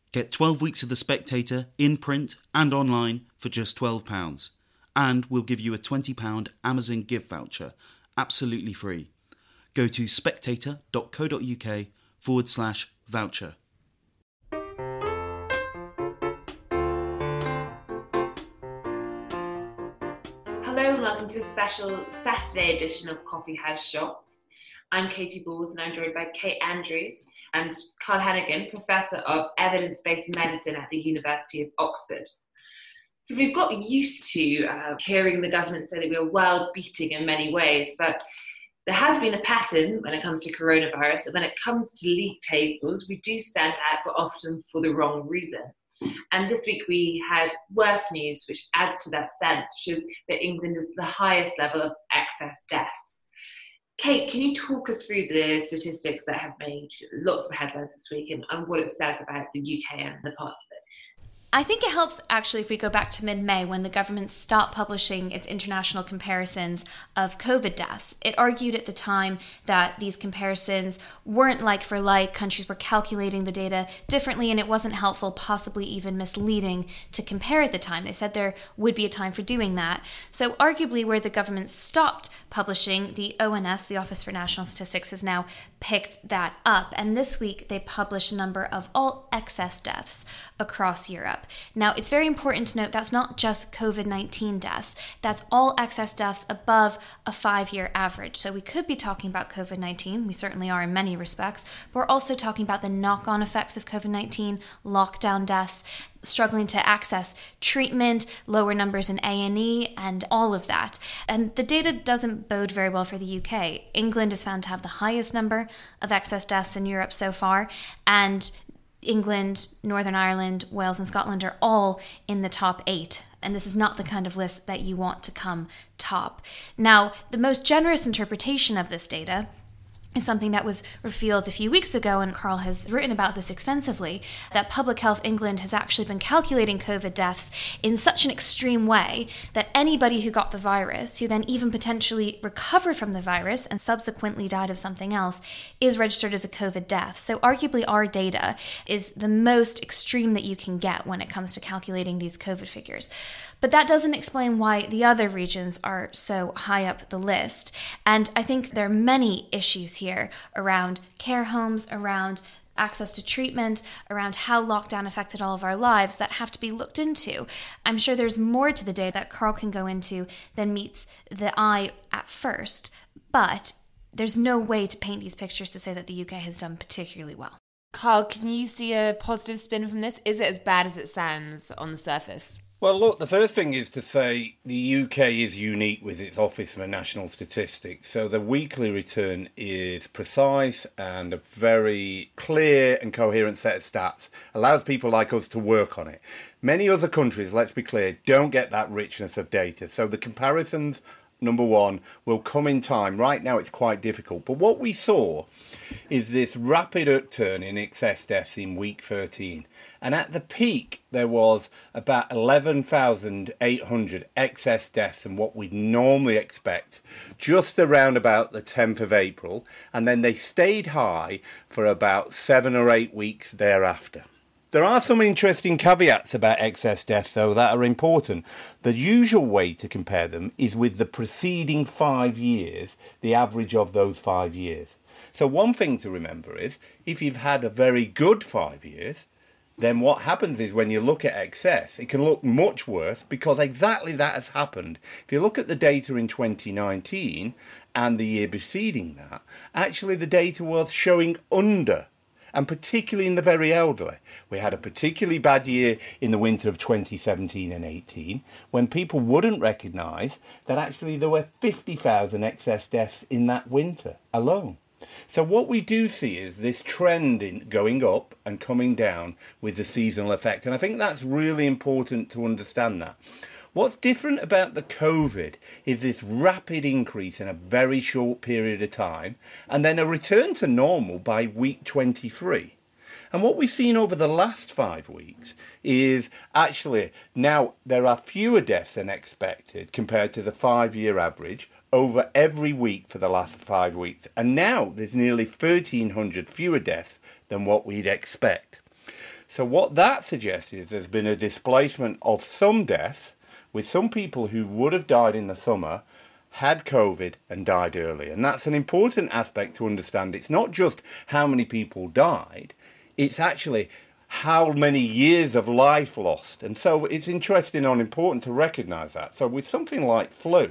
Get 12 weeks of The Spectator in print and online for just £12. And we'll give you a £20 Amazon gift voucher, absolutely free. Go to spectator.co.uk/voucher. Hello and welcome to a special Saturday edition of Coffee House Shots. I'm Katie Balls and I'm joined by Kate Andrews and Carl Hennigan, Professor of Evidence-Based Medicine at the University of Oxford. So we've got used to hearing the government say that we are world-beating in many ways, but there has been a pattern when it comes to coronavirus, and when it comes to league tables, we do stand out, but often for the wrong reason. And this week we had worse news, which adds to that sense, which is that England is the highest level of excess deaths. Kate, can you talk us through the statistics that have made lots of headlines this week and what it says about the UK and the parts of it? I think it helps, actually, if we go back to mid-May when the government stopped publishing its international comparisons of COVID deaths. It argued at the time that these comparisons weren't like for like, countries were calculating the data differently, and it wasn't helpful, possibly even misleading, to compare at the time. They said there would be a time for doing that. So arguably where the government stopped publishing, the ONS, the Office for National Statistics, has now picked that up. And this week they published a number of all excess deaths across Europe. Now, it's very important to note that's not just COVID-19 deaths. That's all excess deaths above a 5-year average. So we could be talking about COVID-19. We certainly are in many respects. But we're also talking about the knock-on effects of COVID-19, lockdown deaths, struggling to access treatment, lower numbers in A&E, and all of that. And the data doesn't bode very well for the UK. England is found to have the highest number of excess deaths in Europe so far, and England, Northern Ireland, Wales and Scotland are all in the top 8. And this is not the kind of list that you want to come top. Now, the most generous interpretation of this data is something that was revealed a few weeks ago, and Carl has written about this extensively, that Public Health England has actually been calculating COVID deaths in such an extreme way that anybody who got the virus, who then even potentially recovered from the virus and subsequently died of something else, is registered as a COVID death. So arguably our data is the most extreme that you can get when it comes to calculating these COVID figures. But that doesn't explain why the other regions are so high up the list. And I think there are many issues here around care homes, around access to treatment, around how lockdown affected all of our lives that have to be looked into. I'm sure there's more to the data that Carl can go into than meets the eye at first, but there's no way to paint these pictures to say that the UK has done particularly well. Carl, can you see a positive spin from this? Is it as bad as it sounds on the surface? Well, look, the first thing is to say the UK is unique with its Office for National Statistics. So the weekly return is precise and a very clear and coherent set of stats. Allows people like us to work on it. Many other countries, let's be clear, don't get that richness of data. So the comparisons, number one, will come in time. Right now it's quite difficult. But what we saw is this rapid upturn in excess deaths in week 13. And at the peak, there was about 11,800 excess deaths than what we'd normally expect, just around about the 10th of April. And then they stayed high for about 7 or 8 weeks thereafter. There are some interesting caveats about excess deaths, though, that are important. The usual way to compare them is with the preceding 5 years, the average of those 5 years. So one thing to remember is, if you've had a very good 5 years, then what happens is when you look at excess, it can look much worse because exactly that has happened. If you look at the data in 2019 and the year preceding that, actually the data was showing under, and particularly in the very elderly. We had a particularly bad year in the winter of 2017 and 18 when people wouldn't recognise that actually there were 50,000 excess deaths in that winter alone. So what we do see is this trend in going up and coming down with the seasonal effect. And I think that's really important to understand that. What's different about the COVID is this rapid increase in a very short period of time and then a return to normal by week 23. And what we've seen over the last 5 weeks is actually now there are fewer deaths than expected compared to the 5-year average over every week for the last 5 weeks. And now there's nearly 1,300 fewer deaths than what we'd expect. So what that suggests is there's been a displacement of some deaths, with some people who would have died in the summer, had COVID and died early. And that's an important aspect to understand. It's not just how many people died, it's actually how many years of life lost. And so it's interesting and important to recognise that. So with something like flu,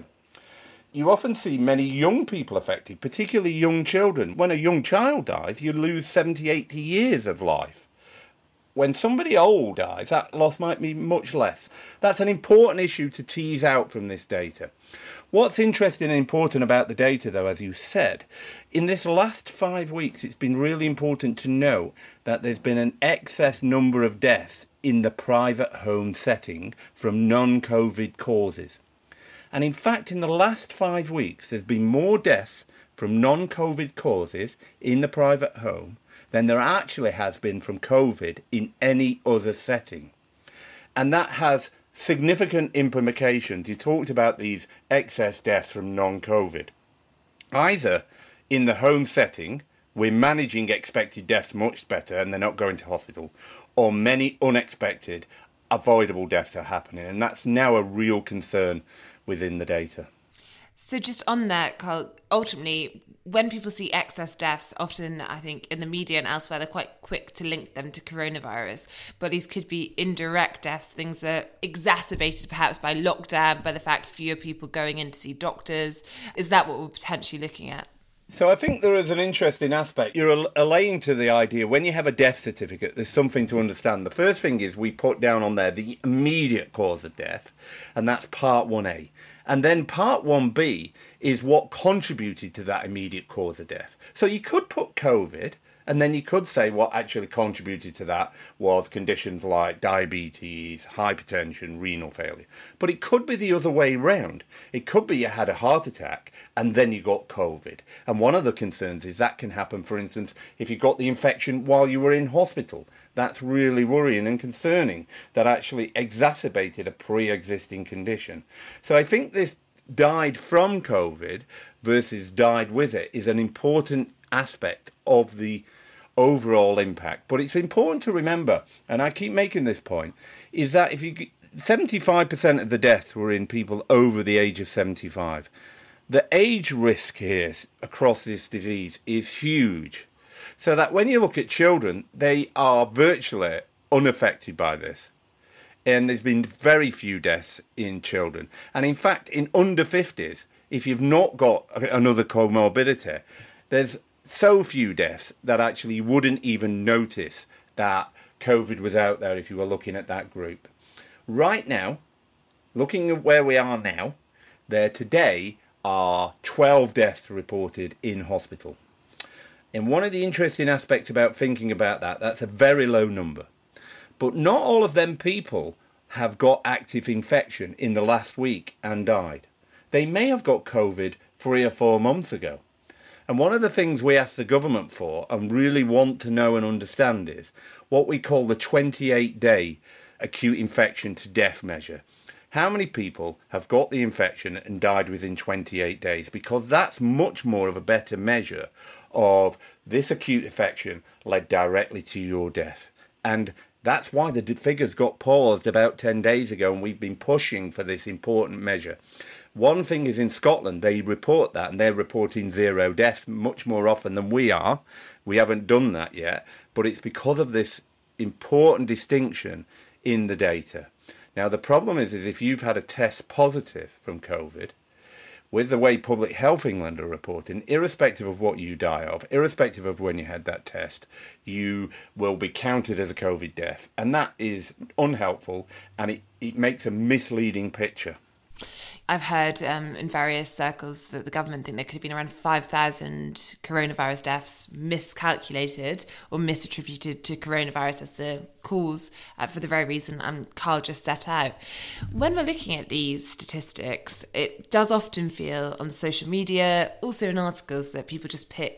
you often see many young people affected, particularly young children. When a young child dies, you lose 70, 80 years of life. When somebody old dies, that loss might be much less. That's an important issue to tease out from this data. What's interesting and important about the data, though, as you said, in this last 5 weeks, it's been really important to know that there's been an excess number of deaths in the private home setting from non-COVID causes. And in fact, in the last 5 weeks, there's been more deaths from non-COVID causes in the private home than there actually has been from COVID in any other setting. And that has significant implications. You talked about these excess deaths from non-COVID. Either in the home setting, we're managing expected deaths much better and they're not going to hospital, or many unexpected, avoidable deaths are happening. And that's now a real concern within the data. So just on that, Carl, ultimately, when people see excess deaths, often I think in the media and elsewhere, they're quite quick to link them to coronavirus. But these could be indirect deaths, things that are exacerbated perhaps by lockdown, by the fact fewer people going in to see doctors. Is that what we're potentially looking at? So I think there is an interesting aspect. You're allaying to the idea when you have a death certificate, there's something to understand. The first thing is we put down on there the immediate cause of death, and that's part 1A. And then part 1B is what contributed to that immediate cause of death. So you could put COVID, and then you could say what actually contributed to that was conditions like diabetes, hypertension, renal failure. But it could be the other way round. It could be you had a heart attack and then you got COVID. And one of the concerns is that can happen, for instance, if you got the infection while you were in hospital. That's really worrying and concerning. That actually exacerbated a pre-existing condition. So I think this died from COVID versus died with it is an important aspect of the overall impact. But it's important to remember, and I keep making this point, is that 75% of the deaths were in people over the age of 75. The age risk here across this disease is huge. So that when you look at children, they are virtually unaffected by this. And there's been very few deaths in children. And in fact, in under 50s, if you've not got another comorbidity, there's so few deaths that actually you wouldn't even notice that COVID was out there if you were looking at that group. Right now, looking at where we are now, there today are 12 deaths reported in hospital. And one of the interesting aspects about thinking about that, that's a very low number. But not all of them people have got active infection in the last week and died. They may have got COVID 3 or 4 months ago. And one of the things we ask the government for and really want to know and understand is what we call the 28-day acute infection to death measure. How many people have got the infection and died within 28 days? Because that's much more of a better measure of this acute infection led directly to your death. And that's why the figures got paused about 10 days ago, and we've been pushing for this important measure. One thing is in Scotland, they report that, and they're reporting 0 deaths much more often than we are. We haven't done that yet, but it's because of this important distinction in the data. Now, the problem is if you've had a test positive from COVID, with the way Public Health England are reporting, irrespective of what you die of, irrespective of when you had that test, you will be counted as a COVID death. And that is unhelpful, and it makes a misleading picture. I've heard in various circles that the government think there could have been around 5,000 coronavirus deaths miscalculated or misattributed to coronavirus as the cause for the very reason Carl just set out. When we're looking at these statistics, it does often feel on social media, also in articles, that people just pick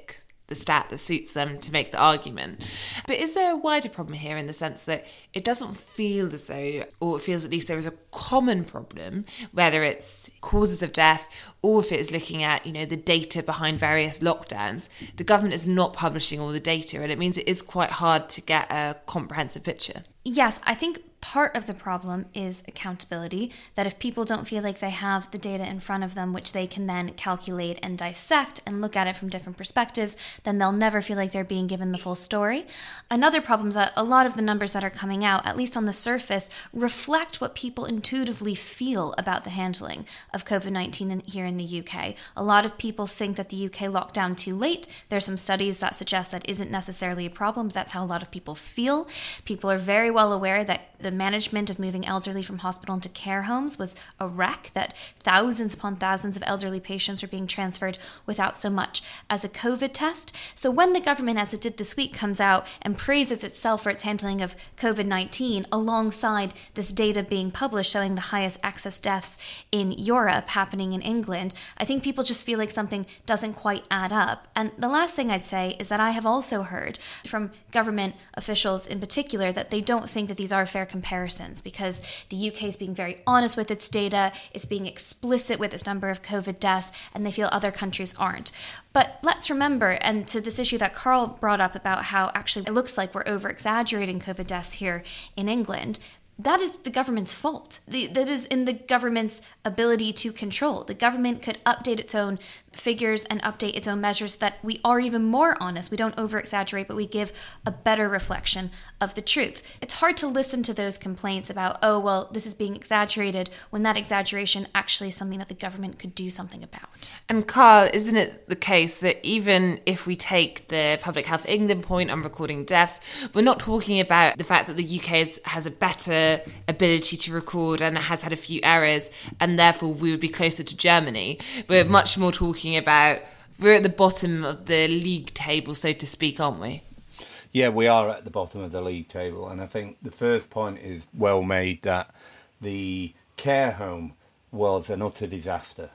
the stat that suits them to make the argument. But is there a wider problem here in the sense that it doesn't feel as though, or it feels at least there is a common problem, whether it's causes of death or if it is looking at, the data behind various lockdowns, the government is not publishing all the data, and it means it is quite hard to get a comprehensive picture. Yes, I think part of the problem is accountability, that if people don't feel like they have the data in front of them, which they can then calculate and dissect and look at it from different perspectives, then they'll never feel like they're being given the full story. Another problem is that a lot of the numbers that are coming out, at least on the surface, reflect what people intuitively feel about the handling of COVID-19 here in the UK. A lot of people think that the UK locked down too late. There's some studies that suggest that isn't necessarily a problem, but that's how a lot of people feel. People are very well aware that the management of moving elderly from hospital into care homes was a wreck, that thousands upon thousands of elderly patients were being transferred without so much as a COVID test. So when the government, as it did this week, comes out and praises itself for its handling of COVID-19 alongside this data being published showing the highest excess deaths in Europe happening in England, I think people just feel like something doesn't quite add up. And the last thing I'd say is that I have also heard from government officials in particular that they don't think that these are fair comparisons, because the UK is being very honest with its data, it's being explicit with its number of COVID deaths, and they feel other countries aren't. But let's remember, and to this issue that Carl brought up about how actually it looks like we're over-exaggerating COVID deaths here in England, that is the government's fault. That is in the government's ability to control. The government could update its own figures and update its own measures so that we are even more honest. We don't over-exaggerate, but we give a better reflection of the truth. It's hard to listen to those complaints about, oh, well, this is being exaggerated, when that exaggeration actually is something that the government could do something about. And Carl, isn't it the case that even if we take the Public Health England point on recording deaths, we're not talking about the fact that the UK has a better ability to record and has had a few errors, and therefore we would be closer to Germany. We're much more talking about, we're at the bottom of the league table, so to speak, aren't we? Yeah, we are at the bottom of the league table, and I think the first point is well made, that the care home was an utter disaster.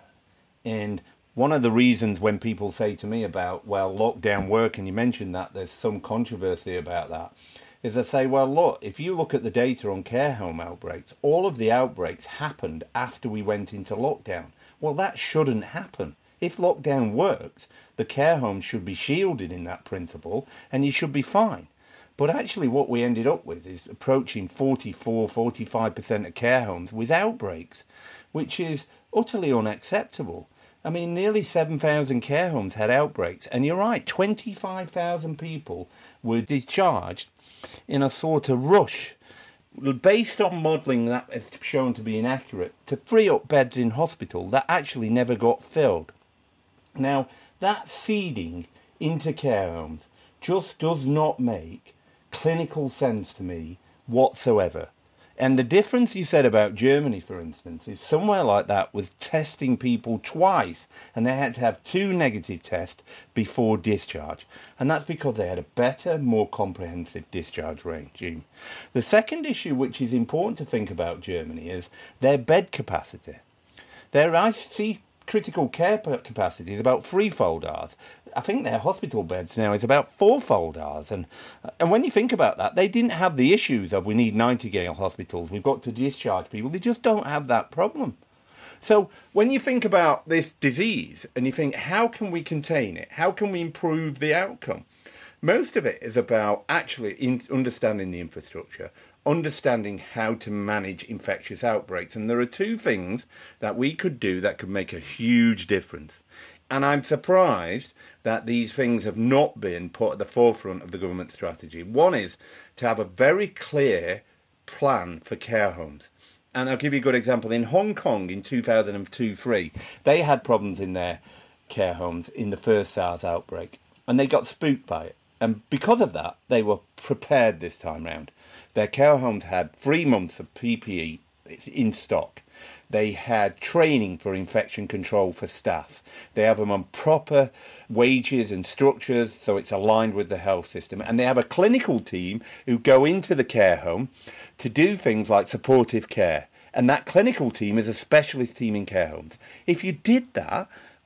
And one of the reasons when people say to me about, well, lockdown work, and you mentioned that there's some controversy about that, is I say, well, look, if you look at the data on care home outbreaks, all of the outbreaks happened after we went into lockdown. Well, that shouldn't happen. If lockdown works, the care home should be shielded in that principle, and you should be fine. But actually what we ended up with is approaching 45% of care homes with outbreaks, which is utterly unacceptable. I mean, nearly 7,000 care homes had outbreaks, and you're right, 25,000 people were discharged in a sort of rush, based on modelling that is shown to be inaccurate, to free up beds in hospital that actually never got filled. Now, that feeding into care homes just does not make clinical sense to me whatsoever. And the difference you said about Germany, for instance, is somewhere like that was testing people twice, and they had to have 2 negative tests before discharge. And that's because they had a better, more comprehensive discharge regime. The second issue which is important to think about Germany is their bed capacity. Their IC critical care capacity is about 3-fold ours. I think their hospital beds now is about 4-fold ours. And when you think about that, they didn't have the issues of we need nightingale hospitals, we've got to discharge people. They just don't have that problem. So when you think about this disease and you think, how can we contain it? How can we improve the outcome? Most of it is about actually understanding the infrastructure, understanding how to manage infectious outbreaks. And there are 2 things that we could do that could make a huge difference. And I'm surprised that these things have not been put at the forefront of the government strategy. One is to have a very clear plan for care homes. And I'll give you a good example. In Hong Kong in 2002-03, they had problems in their care homes in the first SARS outbreak, and they got spooked by it. And because of that, they were prepared this time round. Their care homes had 3 months of PPE in stock. They had training for infection control for staff. They have them on proper wages and structures, so it's aligned with the health system. And they have a clinical team who go into the care home to do things like supportive care. And that clinical team is a specialist team in care homes. If you did that,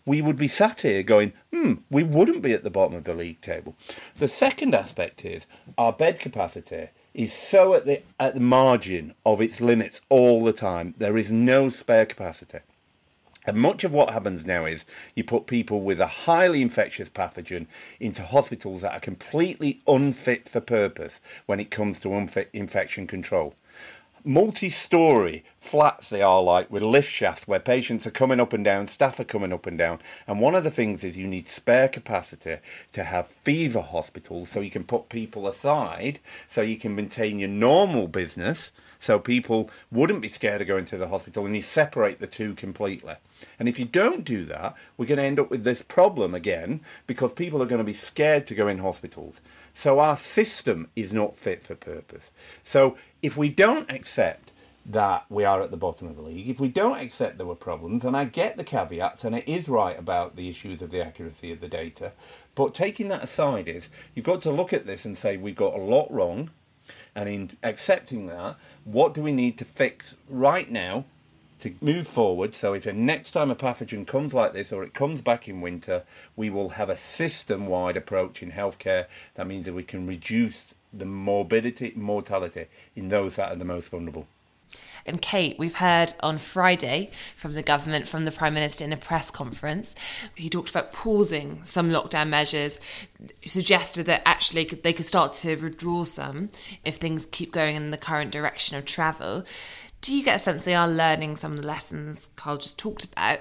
we would be sat here going, we wouldn't be at the bottom of the league table. The second aspect is our bed capacity is so at the margin of its limits all the time. There is no spare capacity. And much of what happens now is you put people with a highly infectious pathogen into hospitals that are completely unfit for purpose when it comes to infection control. Multi-storey flats they are like, with lift shafts where patients are coming up and down, staff are coming up and down. And one of the things is you need spare capacity to have fever hospitals so you can put people aside so you can maintain your normal business. So people wouldn't be scared of going to the hospital, and you separate the two completely. And if you don't do that, we're going to end up with this problem again, because people are going to be scared to go in hospitals. So our system is not fit for purpose. So if we don't accept that we are at the bottom of the league, if we don't accept there were problems, and I get the caveats, and it is right about the issues of the accuracy of the data, but taking that aside is, you've got to look at this and say we've got a lot wrong. And in accepting that, what do we need to fix right now to move forward? So if the next time a pathogen comes like this, or it comes back in winter, we will have a system-wide approach in healthcare. That means that we can reduce the morbidity and mortality in those that are the most vulnerable. And Kate, we've heard on Friday from the government, from the Prime Minister in a press conference, he talked about pausing some lockdown measures, suggested that actually they could start to withdraw some if things keep going in the current direction of travel. Do you get a sense they are learning some of the lessons Carl just talked about?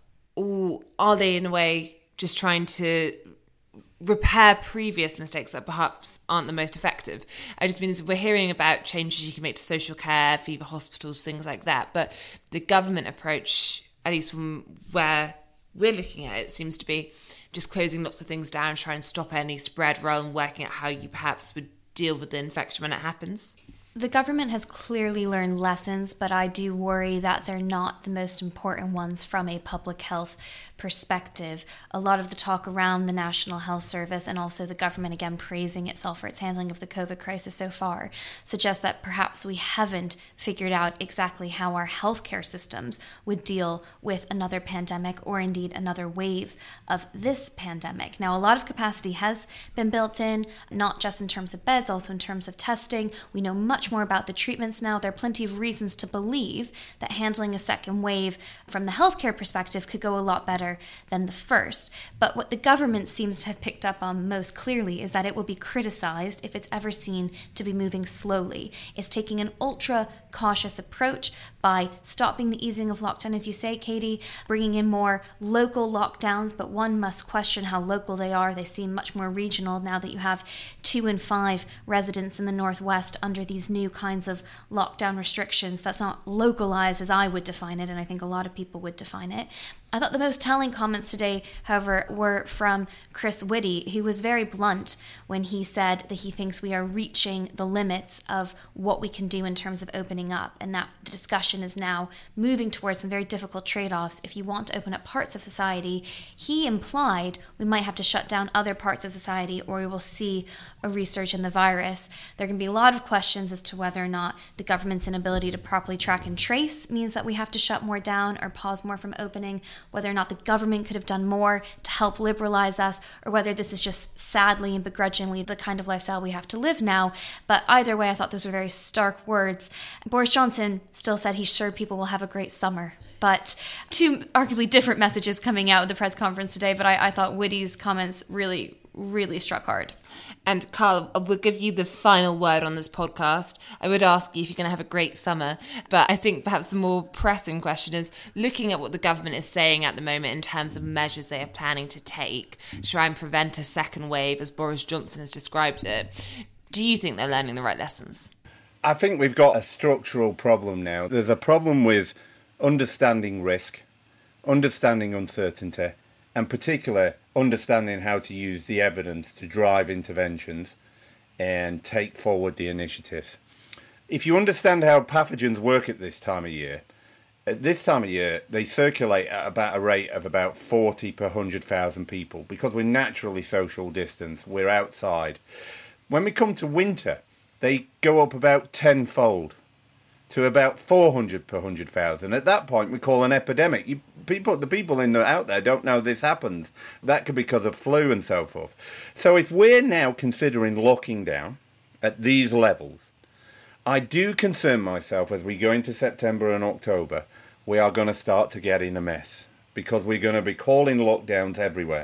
Or are they in a way just trying to repair previous mistakes that perhaps aren't the most effective? I just mean, we're hearing about changes you can make to social care, fever hospitals, things like that. But the government approach, at least from where we're looking at it, seems to be just closing lots of things down, trying to stop any spread rather than working out how you perhaps would deal with the infection when it happens. The government has clearly learned lessons, but I do worry that they're not the most important ones from a public health perspective. A lot of the talk around the National Health Service, and also the government again praising itself for its handling of the COVID crisis so far, suggests that perhaps we haven't figured out exactly how our healthcare systems would deal with another pandemic, or indeed another wave of this pandemic. Now, a lot of capacity has been built in, not just in terms of beds, also in terms of testing. We know much more about the treatments now. There are plenty of reasons to believe that handling a second wave from the healthcare perspective could go a lot better than the first. But what the government seems to have picked up on most clearly is that it will be criticized if it's ever seen to be moving slowly. It's taking an ultra cautious approach by stopping the easing of lockdown, as you say, Katie, bringing in more local lockdowns, but one must question how local they are. They seem much more regional now that you have 2 in 5 residents in the Northwest under these new kinds of lockdown restrictions. That's not localized as I would define it, and I think a lot of people would define it. I thought the most telling comments today, however, were from Chris Whitty, who was very blunt when he said that he thinks we are reaching the limits of what we can do in terms of opening up, and that the discussion is now moving towards some very difficult trade-offs. If you want to open up parts of society, he implied we might have to shut down other parts of society, or we will see a resurge in the virus. There can be a lot of questions as to whether or not the government's inability to properly track and trace means that we have to shut more down or pause more from opening, whether or not the government could have done more to help liberalize us, or whether this is just sadly and begrudgingly the kind of lifestyle we have to live now. But either way, I thought those were very stark words. Boris Johnson still said he's sure people will have a great summer. But two arguably different messages coming out of the press conference today, but I thought Whitty's comments really struck hard. And Carl, we'll give you the final word on this podcast. I would ask you if you're going to have a great summer, but I think perhaps the more pressing question is looking at what the government is saying at the moment in terms of measures they are planning to take to try and prevent a second wave, as Boris Johnson has described it. Do you think they're learning the right lessons? I think we've got a structural problem now. There's a problem with understanding risk, understanding uncertainty, and particularly understanding how to use the evidence to drive interventions and take forward the initiatives. If you understand how pathogens work at this time of year, they circulate at about a rate of about 40 per 100,000 people because we're naturally social distance, we're outside. When we come to winter, they go up about tenfold. to about 400 per 100,000. At that point, we call an epidemic. The people out there don't know this happens. That could be because of flu and so forth. So if we're now considering locking down at these levels, I do concern myself as we go into September and October, we are going to start to get in a mess because we're going to be calling lockdowns everywhere.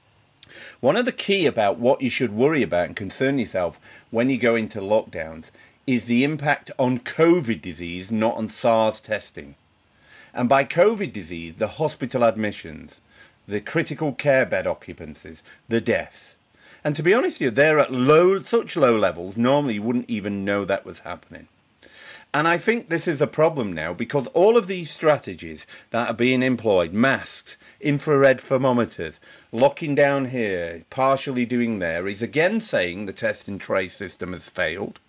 One of the key about what you should worry about and concern yourself when you go into lockdowns is the impact on COVID disease, not on SARS testing. And by COVID disease, the hospital admissions, the critical care bed occupancies, the deaths. And to be honest with you, they're at such low levels, normally you wouldn't even know that was happening. And I think this is a problem now because all of these strategies that are being employed, masks, infrared thermometers, locking down here, partially doing there, is again saying the test and trace system has failed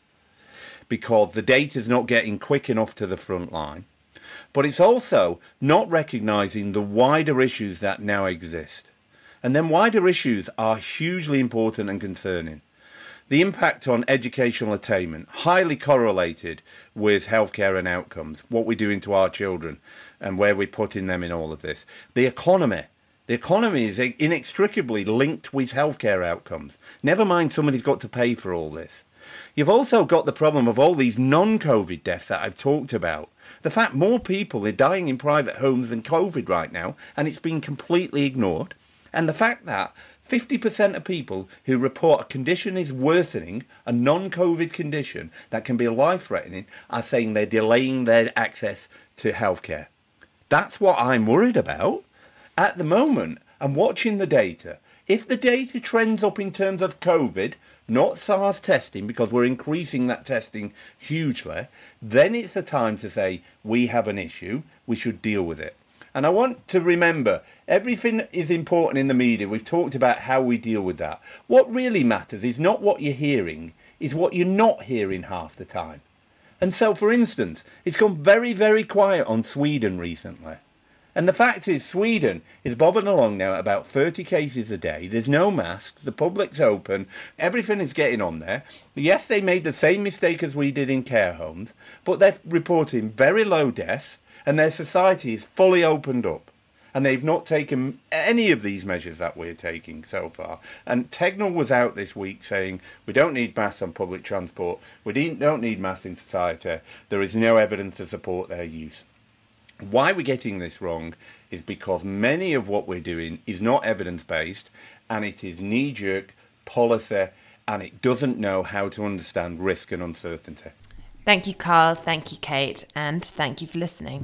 because the data is not getting quick enough to the front line. But it's also not recognising the wider issues that now exist. And then wider issues are hugely important and concerning. The impact on educational attainment, highly correlated with healthcare and outcomes, what we're doing to our children and where we're putting them in all of this. The economy is inextricably linked with healthcare outcomes. Never mind somebody's got to pay for all this. You've also got the problem of all these non-COVID deaths that I've talked about. The fact more people are dying in private homes than COVID right now, and it's been completely ignored. And the fact that 50% of people who report a condition is worsening, a non-COVID condition that can be life-threatening, are saying they're delaying their access to healthcare. That's what I'm worried about. At the moment, I'm watching the data. If the data trends up in terms of COVID, not SARS testing, because we're increasing that testing hugely, then it's the time to say we have an issue, we should deal with it. And I want to remember, everything is important in the media. We've talked about how we deal with that. What really matters is not what you're hearing, is what you're not hearing half the time. And so, for instance, it's gone very, very quiet on Sweden recently. And the fact is, Sweden is bobbing along now at about 30 cases a day. There's no masks, the public's open, everything is getting on there. Yes, they made the same mistake as we did in care homes, but they're reporting very low deaths, and their society is fully opened up. And they've not taken any of these measures that we're taking so far. And Tegnell was out this week saying, we don't need masks on public transport, we don't need masks in society, there is no evidence to support their use. Why we're getting this wrong is because many of what we're doing is not evidence-based, and it is knee-jerk policy, and it doesn't know how to understand risk and uncertainty. Thank you, Carl. Thank you, Kate. And thank you for listening.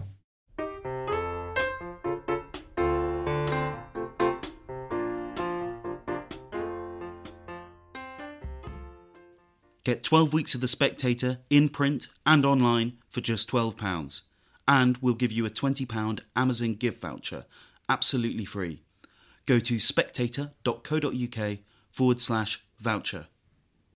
Get 12 weeks of The Spectator in print and online for just £12. And we'll give you a £20 Amazon gift voucher, absolutely free. Go to spectator.co.uk/voucher.